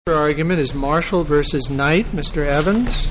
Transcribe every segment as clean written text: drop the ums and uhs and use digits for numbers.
Your argument is Marshall versus Knight. Mr. Evans.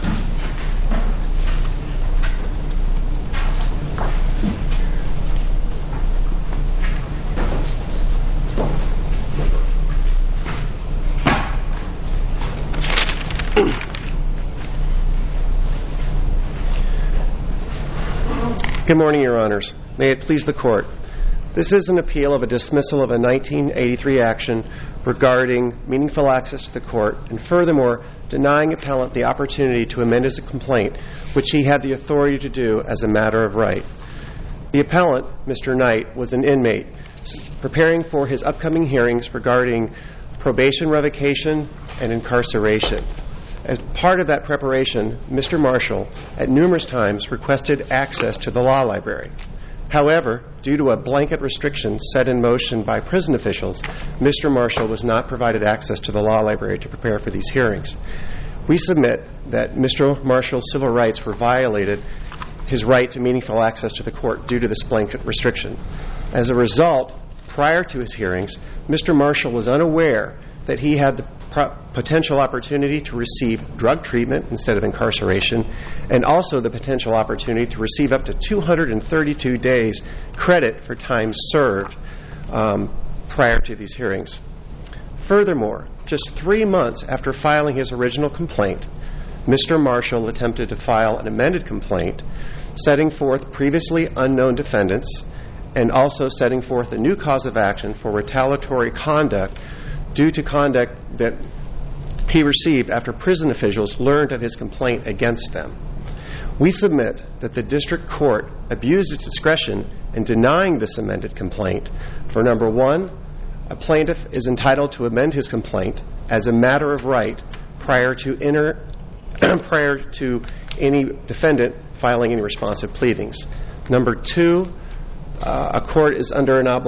Good morning, Your Honors. May it please the Court. This is an appeal of a dismissal of a 1983 action regarding meaningful access to the court and furthermore denying appellant the opportunity to amend his complaint, which he had the authority to do as a matter of right. The appellant, Mr. Knight, was an inmate preparing for his upcoming hearings regarding probation revocation and incarceration. As part of that preparation, Mr. Marshall at numerous times requested access to the law library. However, due to a blanket restriction set in motion by prison officials, Mr. Marshall was not provided access to the law library to prepare for these hearings. We submit that Mr. Marshall's civil rights were violated, his right to meaningful access to the court due to this blanket restriction. As a result, prior to his hearings, Mr. Marshall was unaware that he had the potential opportunity to receive drug treatment instead of incarceration, and also the potential opportunity to receive up to 232 days credit for time served prior to these hearings. Furthermore, just 3 months after filing his original complaint, Mr. Marshall attempted to file an amended complaint setting forth previously unknown defendants and also setting forth a new cause of action for retaliatory conduct due to conduct that he received after prison officials learned of his complaint against them. We submit that the district court abused its discretion in denying this amended complaint for, number one, a plaintiff is entitled to amend his complaint as a matter of right prior to any defendant filing any responsive pleadings. Number two, a court is under an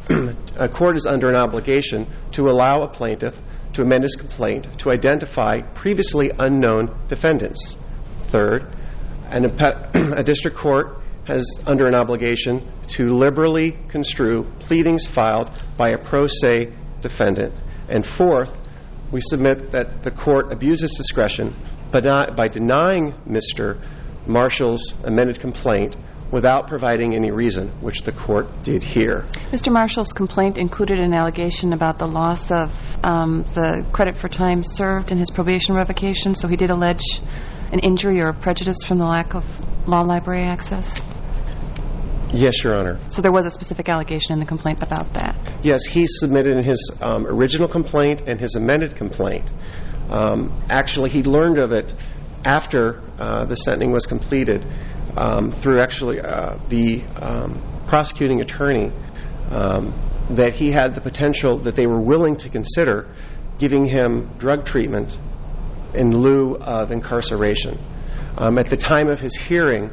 obligation to allow a plaintiff to amend his complaint to identify previously unknown defendants. Third, a district court is under an obligation to liberally construe pleadings filed by a pro se defendant. And fourth, we submit that the court abuses discretion by denying Mr. Marshall's amended complaint without providing any reason, which the court did here. Mr. Marshall's complaint included an allegation about the loss of the credit for time served in his probation revocation, so he did allege an injury or prejudice from the lack of law library access? Yes, Your Honor. So there was a specific allegation in the complaint about that? Yes, he submitted in his original complaint and his amended complaint. Actually, he learned of it after the sentencing was completed through actually the prosecuting attorney that he had the potential that they were willing to consider giving him drug treatment in lieu of incarceration. At the time of his hearing,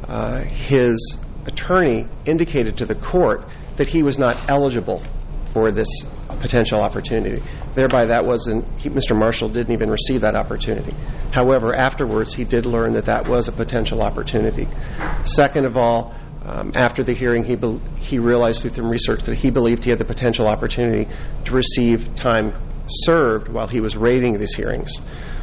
his attorney indicated to the court that he was not eligible for this potential opportunity. Thereby, Mr. Marshall didn't even receive that opportunity. However, afterwards, he did learn that that was a potential opportunity. Second of all, after the hearing, he realized through some research that he believed he had the potential opportunity to receive time served while he was rating these hearings.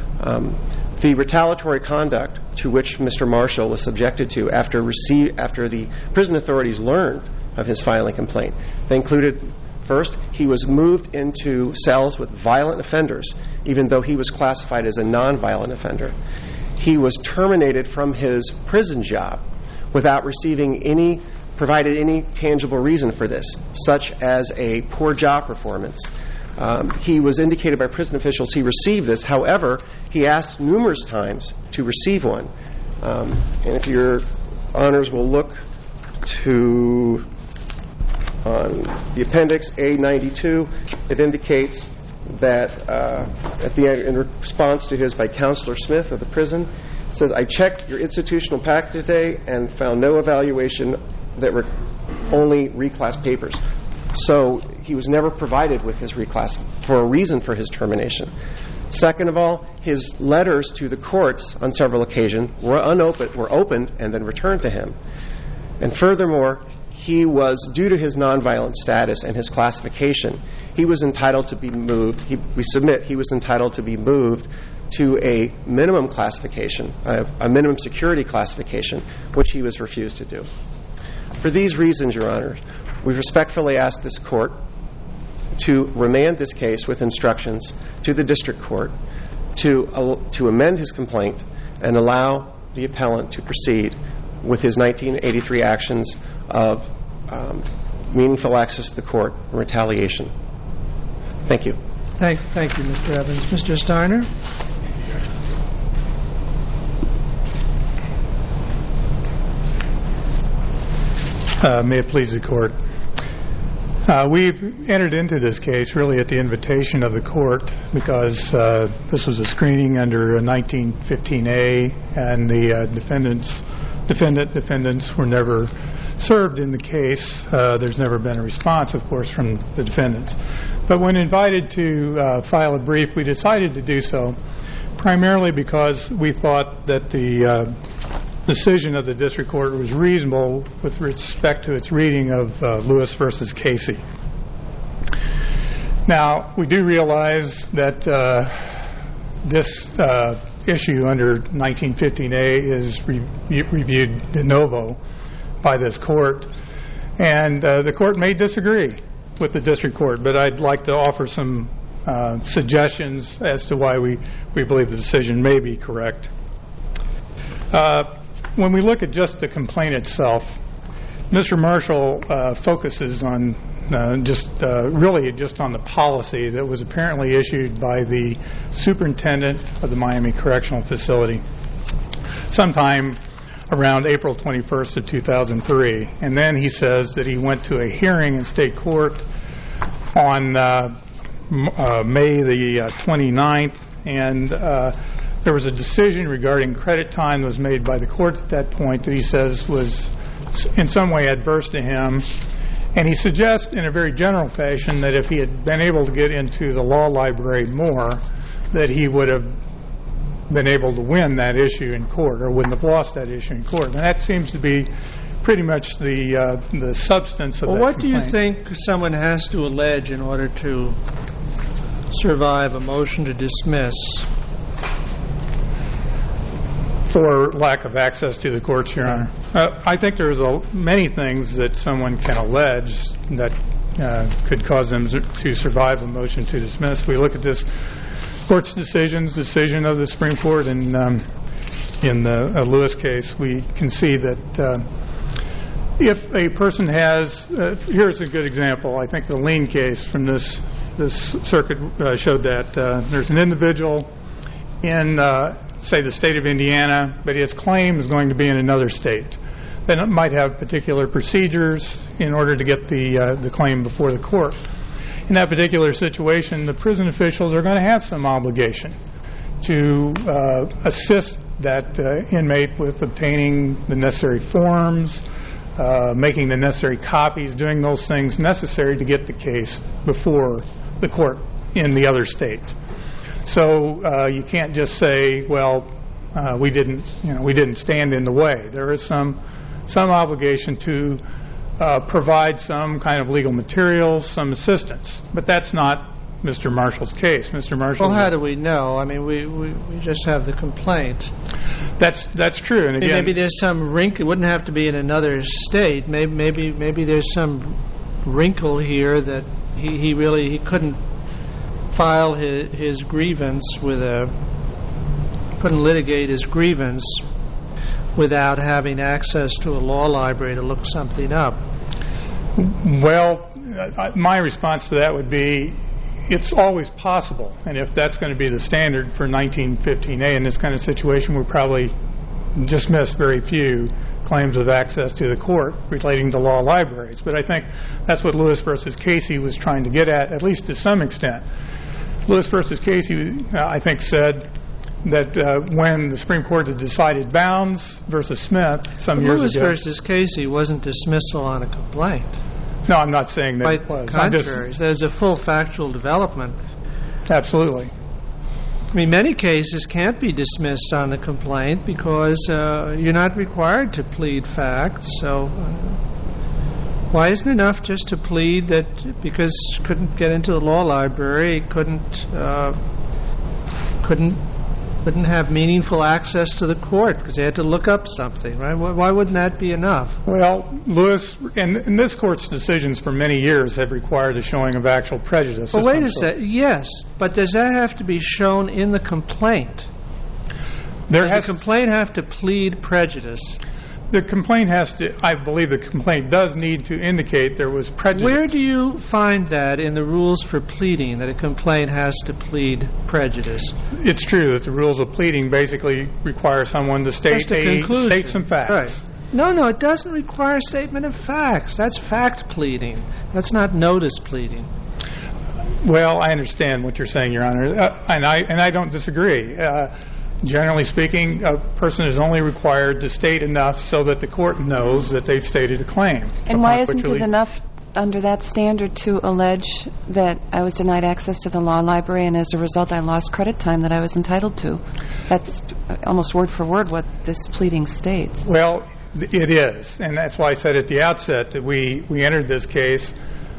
The retaliatory conduct to which Mr. Marshall was subjected to after the prison authorities learned of his filing complaint, they included, first, he was moved into cells with violent offenders, even though he was classified as a nonviolent offender. He was terminated from his prison job without provided any tangible reason for this, such as a poor job performance. He was indicated by prison officials he received this. However, he asked numerous times to receive one. And if your honors will look to the appendix A92, it indicates that in response to his by Counselor Smith of the prison, it says, "I checked your institutional packet today and found no evaluation that were only reclass papers." So he was never provided with his reclass for a reason for his termination. Second of all, his letters to the courts on several occasions were opened and then returned to him. And furthermore, he was, due to his nonviolent status and his classification, he was entitled to be moved. We submit he was entitled to be moved to a minimum classification, a minimum security classification, which he was refused to do. For these reasons, Your Honor, we respectfully ask this court to remand this case with instructions to the district court to amend his complaint and allow the appellant to proceed with his 1983 actions of meaningful access to the court and retaliation. Thank you. Thank you, Mr. Evans. Mr. Steiner? May it please the court. We've entered into this case really at the invitation of the court because this was a screening under 1915A, and the defendants were never served in the case. There's never been a response, of course, from the defendants. But when invited to file a brief, we decided to do so primarily because we thought that the decision of the district court was reasonable with respect to its reading of Lewis versus Casey. Now, we do realize that this issue under 1915A is reviewed de novo by this court, and the court may disagree with the district court, but I'd like to offer some suggestions as to why we believe the decision may be correct. When we look at just the complaint itself, Mr. Marshall focuses on just on the policy that was apparently issued by the superintendent of the Miami Correctional Facility sometime around April 21st of 2003. And then he says that he went to a hearing in state court on May the 29th, and there was a decision regarding credit time that was made by the court at that point that he says was in some way adverse to him. And he suggests in a very general fashion that if he had been able to get into the law library more, that he would have been able to win that issue in court, or wouldn't have lost that issue in court. And that seems to be pretty much the substance of that complaint. What do you think someone has to allege in order to survive a motion to dismiss? For lack of access to the courts, Your Honor. I think there's many things that someone can allege that could cause them to survive a motion to dismiss. We look at this court's decision of the Supreme Court in the Lewis case. We can see that if a person has, here's a good example. I think the Lean case from this circuit showed that there's an individual in say the state of Indiana, but his claim is going to be in another state. Then it might have particular procedures in order to get the claim before the court. In that particular situation, the prison officials are going to have some obligation to assist that inmate with obtaining the necessary forms, making the necessary copies, doing those things necessary to get the case before the court in the other state. So you can't just say, well, we didn't stand in the way. There is some obligation to provide some kind of legal materials, some assistance. But that's not Mr. Marshall's case. Mr. Marshall. Well, how do we know? I mean, we just have the complaint. That's true. And again, maybe there's some wrinkle. It wouldn't have to be in another state. Maybe there's some wrinkle here that he couldn't file his grievance couldn't litigate his grievance without having access to a law library to look something up. Well, my response to that would be it's always possible. And if that's going to be the standard for 1915A in this kind of situation, we'll probably dismiss very few claims of access to the court relating to law libraries. But I think that's what Lewis versus Casey was trying to get at least to some extent. Lewis versus Casey, I think, said that when the Supreme Court had decided Bounds versus Smith some years ago. Lewis versus Casey wasn't dismissal on a complaint. No, I'm not saying that it was. Quite contrary. There's a full factual development. Absolutely. I mean, many cases can't be dismissed on a complaint because you're not required to plead facts. So Why isn't it enough just to plead that because couldn't get into the law library, couldn't have meaningful access to the court because they had to look up something, right? Why wouldn't that be enough? Well, Lewis, and this court's decisions for many years have required a showing of actual prejudice. Well, wait a second. Yes, but does that have to be shown in the complaint? Does the complaint have to plead prejudice? The complaint has to, I believe the complaint does need to indicate there was prejudice. Where do you find that in the rules for pleading, that a complaint has to plead prejudice? It's true that the rules of pleading basically require someone to state some facts. Right. No, it doesn't require a statement of facts. That's fact pleading. That's not notice pleading. Well, I understand what you're saying, Your Honor, and I don't disagree. Generally speaking, a person is only required to state enough so that the court knows that they've stated a claim. And why isn't it enough under that standard to allege that I was denied access to the law library and as a result I lost credit time that I was entitled to? That's almost word for word what this pleading states. Well, it is, and that's why I said at the outset that we entered this case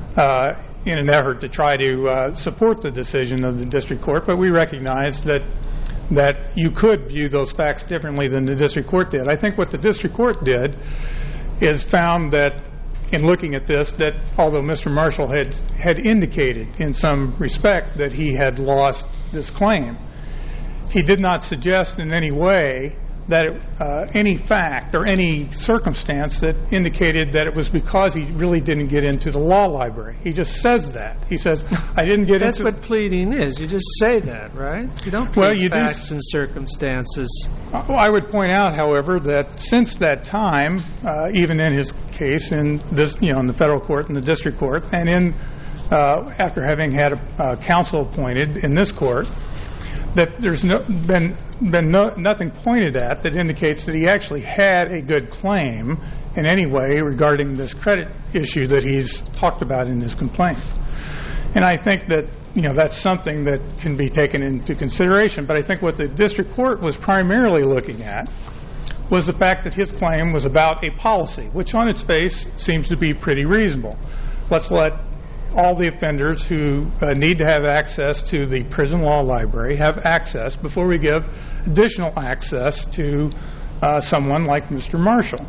in an effort to try to support the decision of the district court, but we recognize that you could view those facts differently than the district court did. I think what the district court did is found that in looking at this, that although Mr. Marshall had indicated in some respect that he had lost this claim, he did not suggest in any way that any fact or any circumstance that indicated that it was because he really didn't get into the law library. He just says that. He says, I didn't get That's into... That's what pleading is. You just say that, right? You don't plead facts and circumstances. Well, I would point out, however, that since that time, even in his case in this, in the federal court and the district court, and after having had a counsel appointed in this court, that there's been nothing pointed at that indicates that he actually had a good claim in any way regarding this credit issue that he's talked about in his complaint. And I think that that's something that can be taken into consideration. But I think what the district court was primarily looking at was the fact that his claim was about a policy, which on its face seems to be pretty reasonable. Let's let all the offenders who need to have access to the prison law library have access before we give additional access to someone like Mr. Marshall.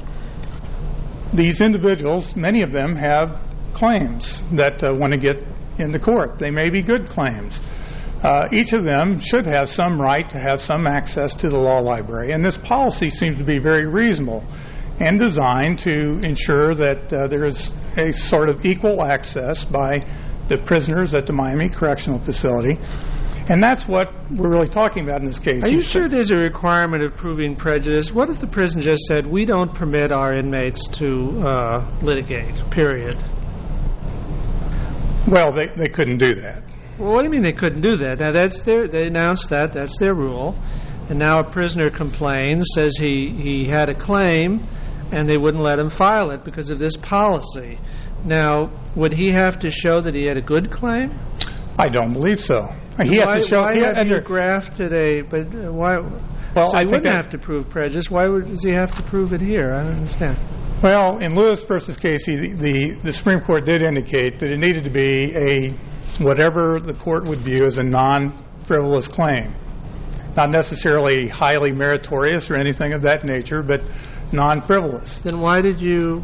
These individuals, many of them have claims that want to get into court. They may be good claims. Each of them should have some right to have some access to the law library. And this policy seems to be very reasonable and designed to ensure that there is a sort of equal access by the prisoners at the Miami Correctional Facility. And that's what we're really talking about in this case. Are you sure there's a requirement of proving prejudice? What if the prison just said, we don't permit our inmates to litigate, period? Well, they couldn't do that. Well, what do you mean they couldn't do that? Now, they announced that's their rule. And now a prisoner complains, says he had a claim, and they wouldn't let him file it because of this policy. Now, would he have to show that he had a good claim? I don't believe so. He has to show. Why have you grafted a? But why? Well, so he wouldn't have to prove prejudice. Why does he have to prove it here? I don't understand. Well, in Lewis versus Casey, the Supreme Court did indicate that it needed to be whatever the court would view as a non-frivolous claim, not necessarily highly meritorious or anything of that nature, but non-frivolous. Then why did you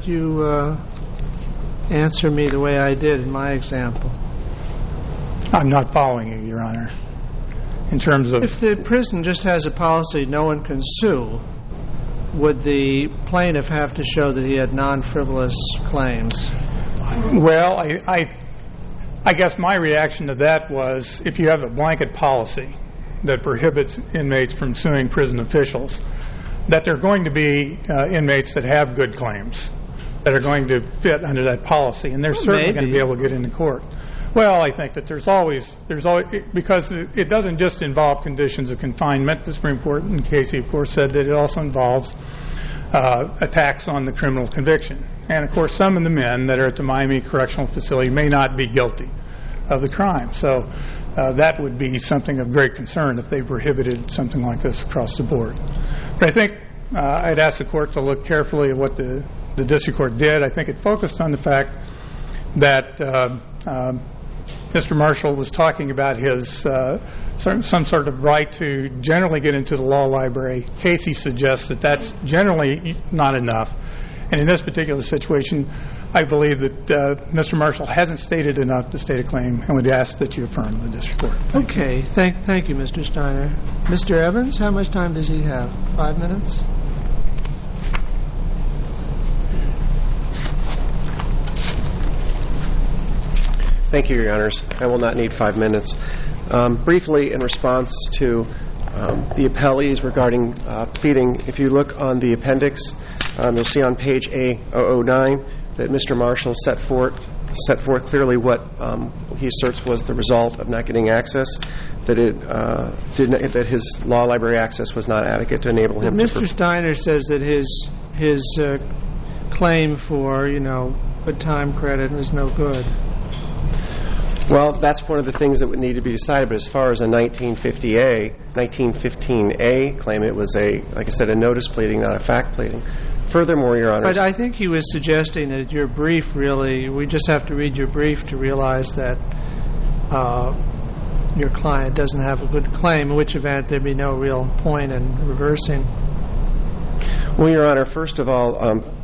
answer me the way I did in my example? I'm not following you, Your Honor. In terms of... If the prison just has a policy no one can sue, would the plaintiff have to show that he had non-frivolous claims? Well, I guess my reaction to that was if you have a blanket policy that prohibits inmates from suing prison officials, that there are going to be inmates that have good claims that are going to fit under that policy, and they're certainly going to be able to get into court. Well, I think that there's always because it doesn't just involve conditions of confinement. The Supreme Court in Casey, of course, said that it also involves attacks on the criminal conviction. And, of course, some of the men that are at the Miami Correctional Facility may not be guilty of the crime. So that would be something of great concern if they prohibited something like this across the board. But I think I'd ask the court to look carefully at what the the district court did. I think it focused on the fact that Mr. Marshall was talking about his some sort of right to generally get into the law library. Casey suggests that that's generally not enough. And in this particular situation, I believe that Mr. Marshall hasn't stated enough to state a claim, and would ask that you affirm the district court. Okay. Thank you, Mr. Steiner. Mr. Evans, how much time does he have? 5 minutes? Thank you, Your Honors. I will not need 5 minutes. Briefly, in response to the appellees regarding pleading, if you look on the appendix, you'll see on page A009 that Mr. Marshall set forth clearly what he asserts was the result of not getting access, that that his law library access was not adequate to enable him to... Mr. Steiner says that his claim for, good time credit was no good. Well, that's one of the things that would need to be decided. But as far as a 1915A claim, it was like I said, a notice pleading, not a fact pleading. Furthermore, Your Honor... But I think he was suggesting that your brief really, we just have to read your brief to realize that your client doesn't have a good claim, in which event there'd be no real point in reversing. Well, Your Honor, first of all,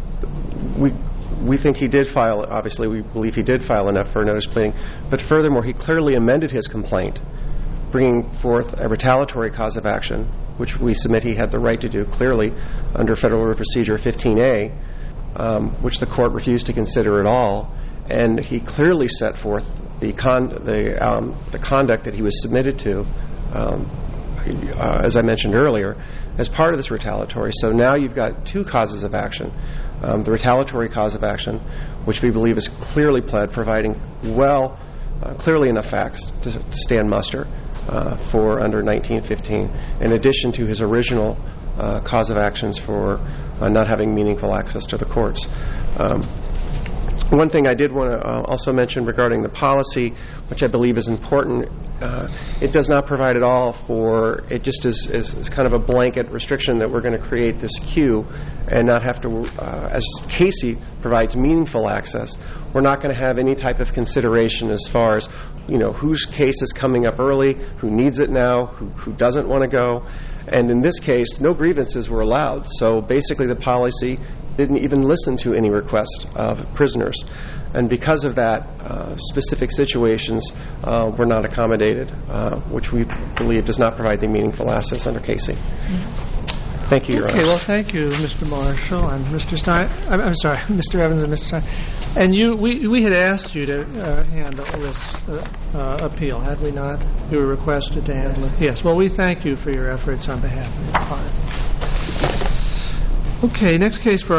we think he did file, obviously we believe he did file enough for a notice pleading, but furthermore, he clearly amended his complaint, bringing forth a retaliatory cause of action, which we submit he had the right to do clearly under Federal Rule Procedure 15A, which the court refused to consider at all, and he clearly set forth the conduct that he was submitted to, as I mentioned earlier, as part of this retaliatory. So now you've got two causes of action. The retaliatory cause of action, which we believe is clearly pled, providing clearly enough facts to stand muster for under 1915, in addition to his original cause of actions for not having meaningful access to the courts. One thing I did want to also mention regarding the policy, which I believe is important, it does not provide at all for, it just is kind of a blanket restriction that we're going to create this queue and not have to, as Casey provides meaningful access, we're not going to have any type of consideration as far as, whose case is coming up early, who needs it now, who doesn't want to go. And in this case, no grievances were allowed. So basically the policy didn't even listen to any request of prisoners. And because of that, specific situations were not accommodated, which we believe does not provide the meaningful access under Casey. Thank you, Your Honor. Okay, well, thank you, Mr. Marshall and Mr. Stein. I'm sorry, Mr. Evans and Mr. Stein. And we had asked you to handle this appeal, had we not? You were requested to handle it. Yes. Well, we thank you for your efforts on behalf of your client. Okay, next case for